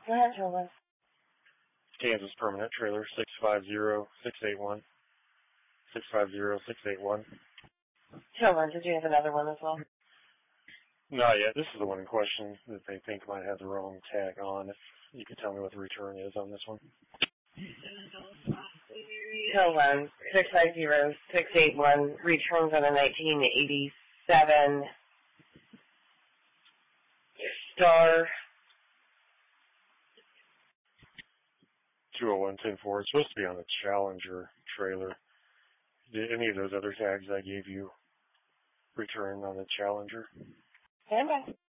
Go ahead, Tolan. Kansas permanent trailer 650681. 650681. Tolan, did you have another one as well? Not yet. This is the one in question that they think might have the wrong tag on. If you could tell me what the return is on this one. Tolan, 650681, returns on a 1987 Star. 20110-4. It's supposed to be on the Challenger trailer. Did any of those other tags I gave you return on the Challenger? Stand by.